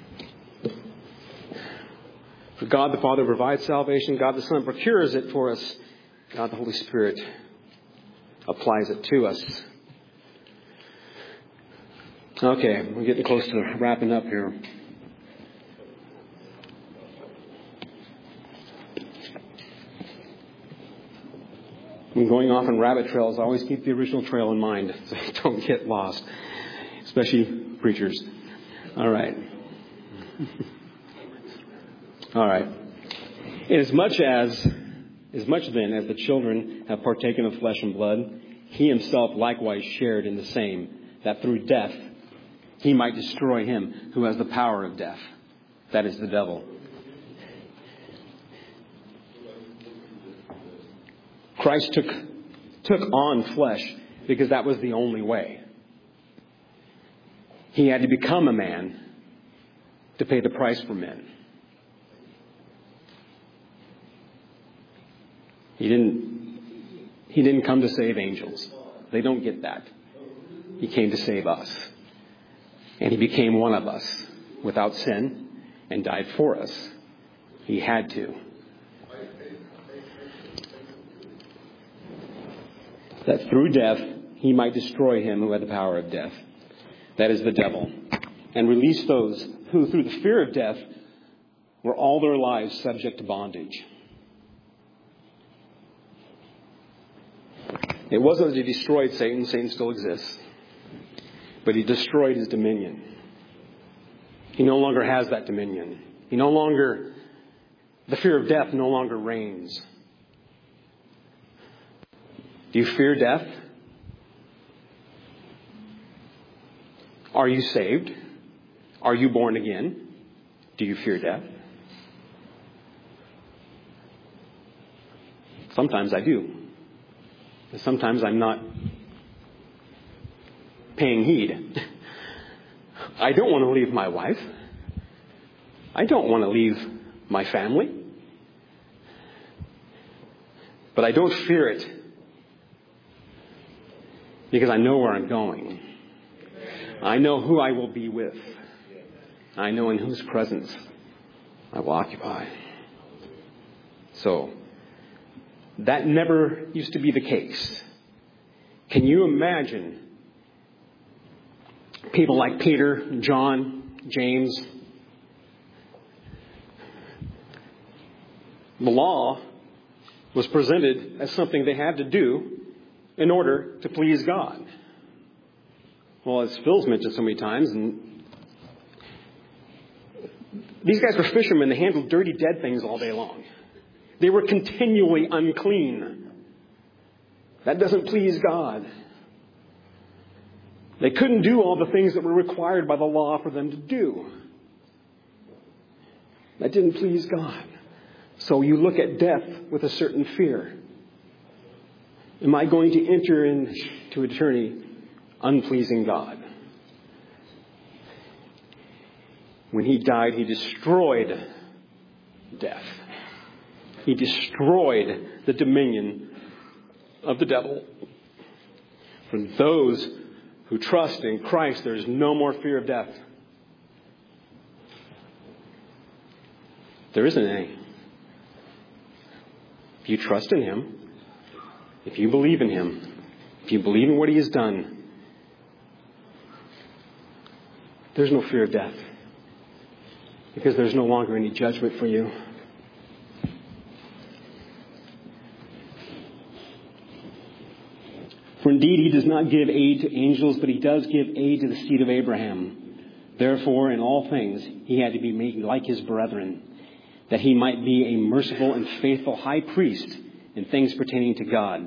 For God the Father provides salvation. God the Son procures it for us. God the Holy Spirit applies it to us. Okay, we're getting close to wrapping up here. When going off on rabbit trails, always keep the original trail in mind so you don't get lost, especially preachers. All right. All right. Inasmuch as, as much then as the children have partaken of flesh and blood, He Himself likewise shared in the same, that through death He might destroy him who has the power of death. That is the devil. Christ took, took on flesh because that was the only way. He had to become a man to pay the price for men. He didn't, he didn't come to save angels. They don't get that. He came to save us. And He became one of us without sin and died for us. He had to. That through death He might destroy him who had the power of death. That is the devil. And release those who through the fear of death were all their lives subject to bondage. It wasn't that He destroyed Satan. Satan still exists. But He destroyed his dominion. He no longer has that dominion. He no longer, the fear of death no longer reigns. Do you fear death? Are you saved? Are you born again? Do you fear death? Sometimes I do. Sometimes I'm not paying heed. I don't want to leave my wife. I don't want to leave my family. But I don't fear it because I know where I'm going. I know who I will be with. I know in whose presence I will occupy. So, that never used to be the case. Can you imagine people like Peter, John, James? The law was presented as something they had to do in order to please God. Well, as Phil's mentioned so many times, and these guys were fishermen. They handled dirty, dead things all day long. They were continually unclean. That doesn't please God. They couldn't do all the things that were required by the law for them to do. That didn't please God. So you look at death with a certain fear. Am I going to enter into eternity unpleasing God? When he died, he destroyed death. He destroyed the dominion of the devil. For those who trust in Christ, there is no more fear of death. There isn't any. If you trust in him, if you believe in him, if you believe in what he has done, there's no fear of death. Because there's no longer any judgment for you. For indeed he does not give aid to angels, but he does give aid to the seed of Abraham. Therefore, in all things, he had to be made like his brethren, that he might be a merciful and faithful high priest in things pertaining to God.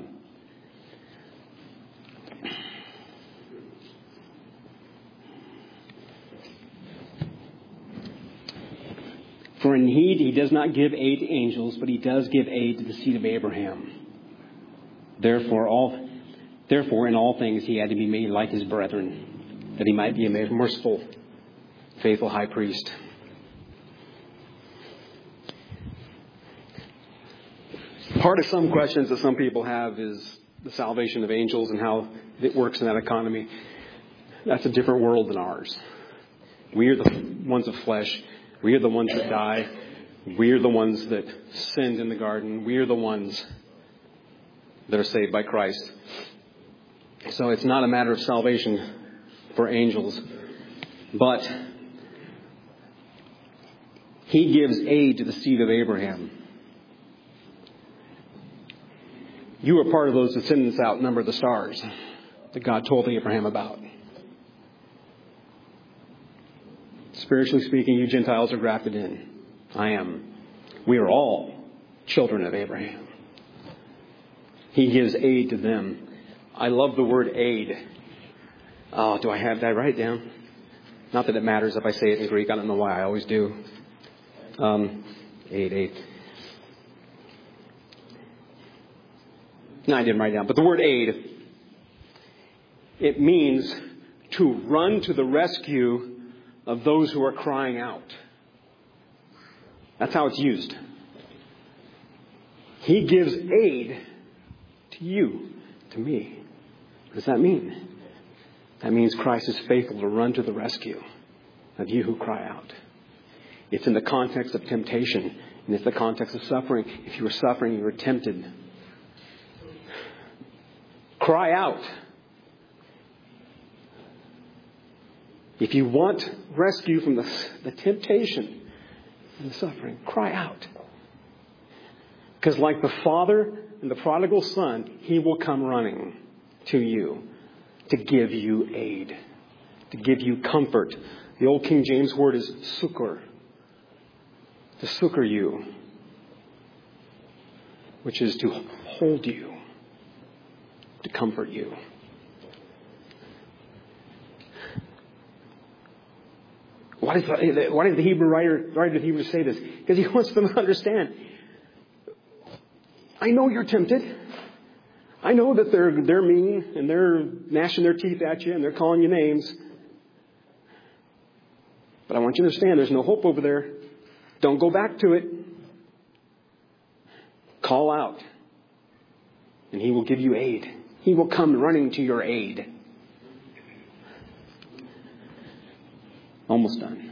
For indeed he does not give aid to angels, but he does give aid to the seed of Abraham. Therefore, all Therefore, in all things, he had to be made like his brethren, that he might be a merciful, faithful high priest. Part of some questions that some people have is the salvation of angels and how it works in that economy. That's a different world than ours. We are the ones of flesh. We are the ones that die. We are the ones that sinned in the garden. We are the ones that are saved by Christ. So it's not a matter of salvation for angels. But he gives aid to the seed of Abraham. You are part of those descendants that outnumber the stars that God told Abraham about. Spiritually speaking, you Gentiles are grafted in. I am. We are all children of Abraham. He gives aid to them. I love the word aid. Oh, do I have that right down? Not that it matters if I say it in Greek. I don't know why. I always do. Um, aid, aid. No, I didn't write it down. But the word aid, it means to run to the rescue of those who are crying out. That's how it's used. He gives aid to you, to me. What does that mean? That means Christ is faithful to run to the rescue of you who cry out. It's in the context of temptation, and it's the context of suffering. If you were suffering, you were tempted. Cry out. If you want rescue from the, the temptation and the suffering, cry out. Because like the Father and the prodigal son, he will come running to you to give you aid, to give you comfort. The old King James word is succor. To succor you, which is to hold you, to comfort you. Why does, why does the Hebrew writer, writer of Hebrews say this? Because he wants them to understand. I know you're tempted. I know that they're they're mean and they're gnashing their teeth at you and they're calling you names. But I want you to understand there's no hope over there. Don't go back to it. Call out. and he will give you aid. He will come running to your aid. Almost done.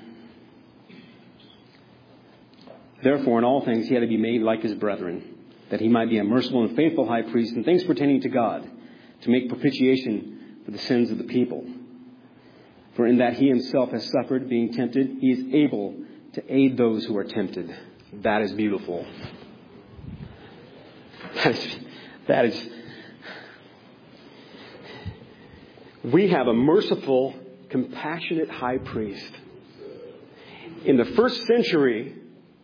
Therefore, in all things, he had to be made like his brethren, that he might be a merciful and faithful high priest in things pertaining to God, to make propitiation for the sins of the people. For in that he himself has suffered, being tempted, he is able to aid those who are tempted. That is beautiful. That is, that is, we have a merciful, compassionate high priest. In the first century,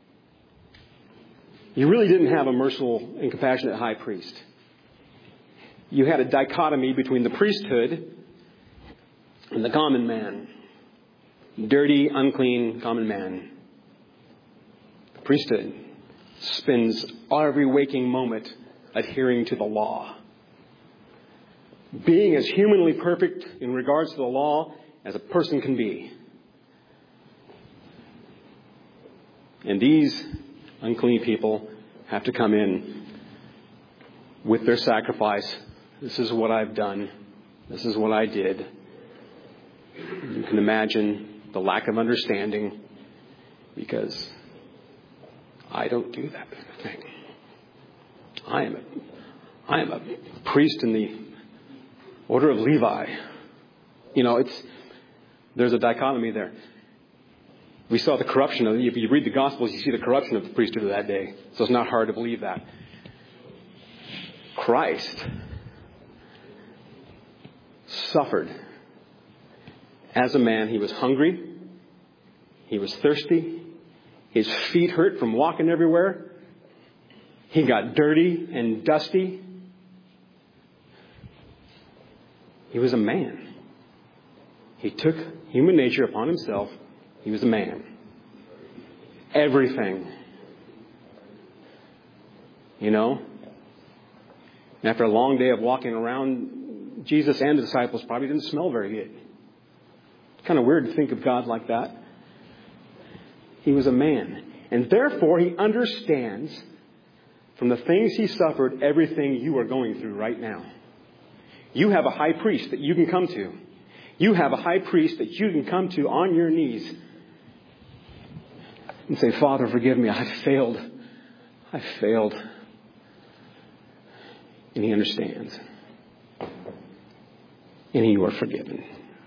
you really didn't have a merciful and compassionate high priest. You had a dichotomy between the priesthood and the common man. Dirty, unclean, common man. The priesthood spends every waking moment adhering to the law. Being as humanly perfect in regards to the law as a person can be. And these unclean people have to come in with their sacrifice. This is what I've done. This is what I did. You can imagine the lack of understanding because I don't do that kind of thing. I am a, I am a priest in the order of Levi. You know, it's there's a dichotomy there. We saw the corruption of, if you read the Gospels, you see the corruption of the priesthood of that day. So it's not hard to believe that. Christ suffered as a man. He was hungry. He was thirsty. His feet hurt from walking everywhere. He got dirty and dusty. He was a man. He took human nature upon himself. He was a man. Everything. You know? And after a long day of walking around, Jesus and the disciples probably didn't smell very good. It's kind of weird to think of God like that. He was a man. And therefore, he understands from the things he suffered everything you are going through right now. You have a high priest that you can come to. You have a high priest that you can come to on your knees and say, Father, forgive me. I failed. I failed. And he understands. And you are forgiven.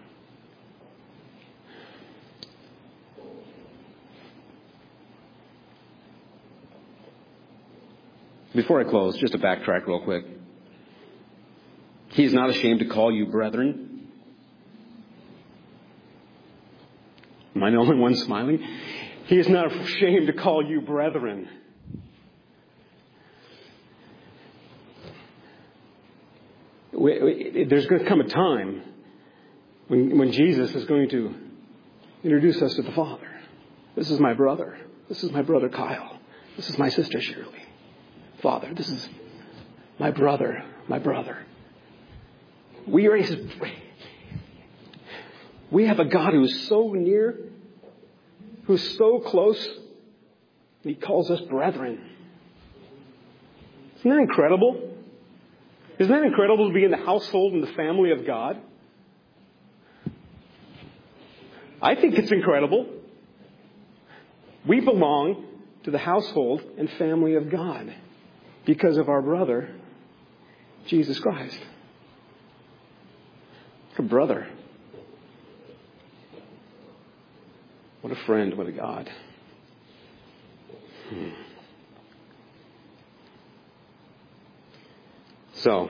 Before I close, just to backtrack real quick. He is not ashamed to call you brethren. Am I the only one smiling? He is not ashamed to call you brethren. There's going to come a time when, when Jesus is going to introduce us to the Father. This is my brother. This is my brother Kyle. This is my sister Shirley. Father, this is my brother, my brother. We are his, we have a God who is so near, who's so close, and he calls us brethren. Isn't that incredible? Isn't that incredible to be in the household and the family of God? I think it's incredible. We belong to the household and family of God because of our brother, Jesus Christ. What a brother. What a friend. What a God. Hmm. So,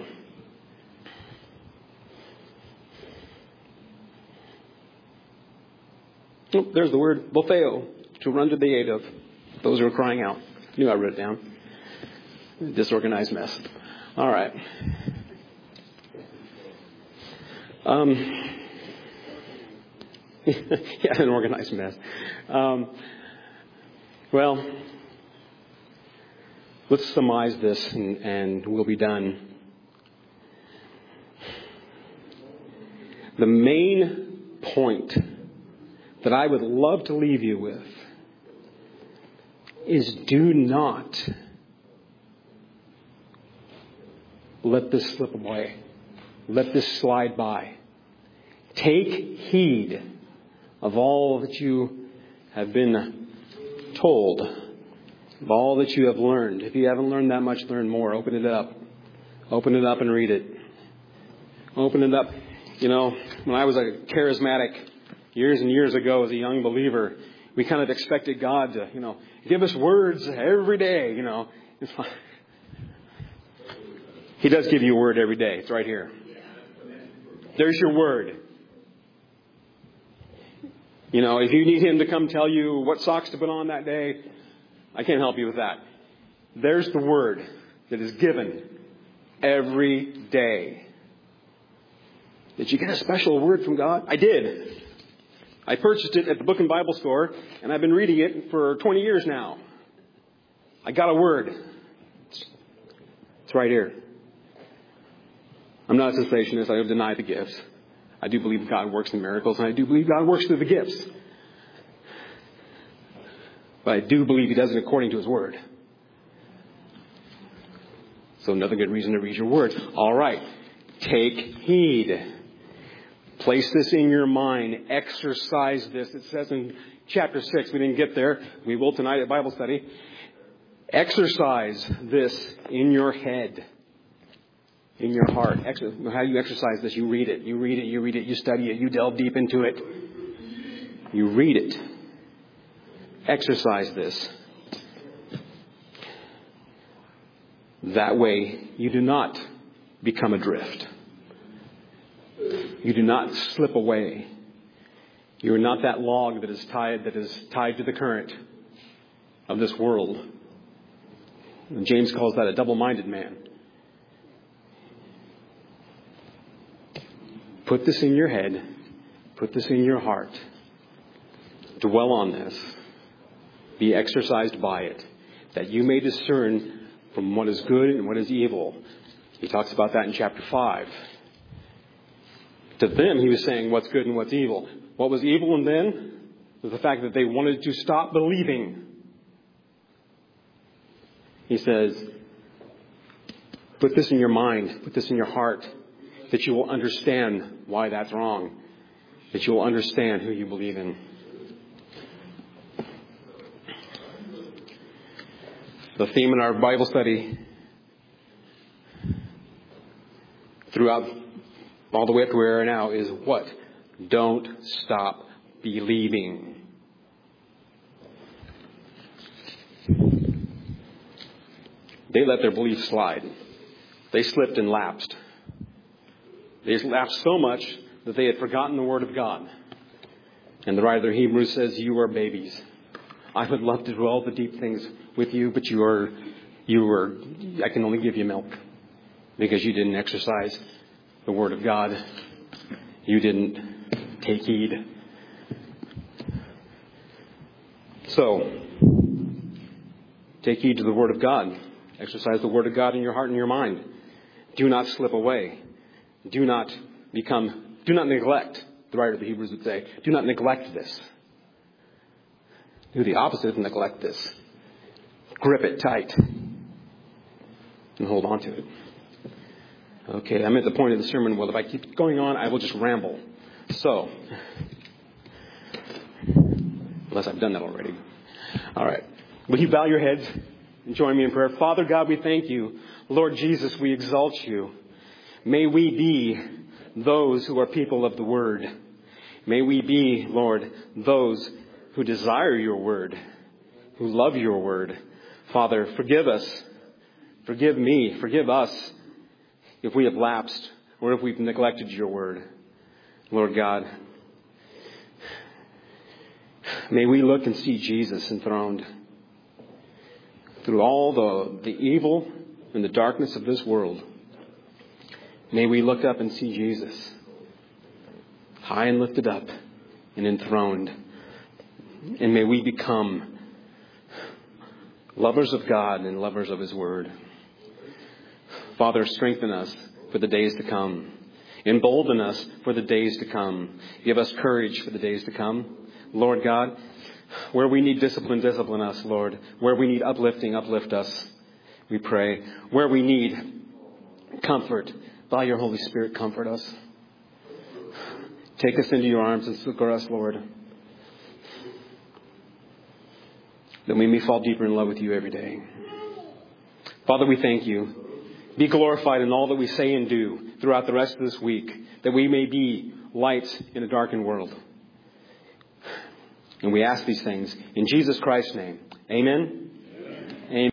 oh, there's the word botheo, to run to the aid of those who are crying out. I knew I wrote it down. Disorganized mess. All right. Um, yeah, an organized mess. Um, well, let's surmise this and, and we'll be done. The main point that I would love to leave you with is do not let this slip away. Let this slide by. Take heed of all that you have been told, of all that you have learned. If you haven't learned that much, learn more. Open it up. Open it up and read it. Open it up. You know, when I was a charismatic years and years ago as a young believer, we kind of expected God to, you know, give us words every day, you know. It's like, He does give you a word every day. It's right here. There's your word. You know, if you need Him to come tell you what socks to put on that day, I can't help you with that. There's the word that is given every day. Did you get a special word from God? I did. I purchased it at the Book and Bible store, and I've been reading it for twenty years now. I got a word. It's, it's right here. I'm not a cessationist. I don't deny the gifts. I do believe God works in miracles, and I do believe God works through the gifts. But I do believe He does it according to His word. So another good reason to read your word. All right. Take heed. Place this in your mind. Exercise this. It says in chapter six, we didn't get there. We will tonight at Bible study. Exercise this in your head. In your heart. How do you exercise this? You read it. You read it. You read it. You study it. You delve deep into it. You read it. Exercise this. That way you do not become adrift. You do not slip away. You are not that log that is tied that is tied to the current of this world. And James calls that a double-minded man. Put this in your head. Put this in your heart. Dwell on this. Be exercised by it, that you may discern from what is good and what is evil. He talks about that in chapter five. To them, he was saying what's good and what's evil. What was evil in them was the fact that they wanted to stop believing. He says, put this in your mind, put this in your heart, that you will understand why that's wrong, that you will understand who you believe in. The theme in our Bible study throughout all the way up to where we are now is what? Don't stop believing. They let their belief slide. They slipped and lapsed. They lapsed so much that they had forgotten the Word of God. And the writer of Hebrews says, you are babies. I would love to do all the deep things with you, but you are, you are, I can only give you milk because you didn't exercise the Word of God. You didn't take heed. So, take heed to the Word of God. Exercise the Word of God in your heart and your mind. Do not slip away. Do not become, do not neglect, the writer of the Hebrews would say, do not neglect this. Do the opposite of neglect this. Grip it tight and hold on to it. Okay, I'm at the point of the sermon. Well, if I keep going on, I will just ramble. So, unless I've done that already. All right. Will you bow your heads and join me in prayer? Father God, we thank you. Lord Jesus, we exalt you. May we be those who are people of the Word. May we be, Lord, those who desire your Word, who love your Word. Father, forgive us. Forgive me. Forgive us if we have lapsed or if we've neglected your Word. Lord God, may we look and see Jesus enthroned. Through all the, the evil and the darkness of this world, may we look up and see Jesus, high and lifted up and enthroned. And may we become lovers of God and lovers of His Word. Father, strengthen us for the days to come. Embolden us for the days to come. Give us courage for the days to come. Lord God, where we need discipline, discipline us, Lord. Where we need uplifting, uplift us, we pray. Where we need Comfort. By your Holy Spirit, comfort us. Take us into your arms and succor us, Lord. That we may fall deeper in love with you every day. Father, we thank you. Be glorified in all that we say and do throughout the rest of this week, that we may be lights in a darkened world. And we ask these things in Jesus Christ's name. Amen.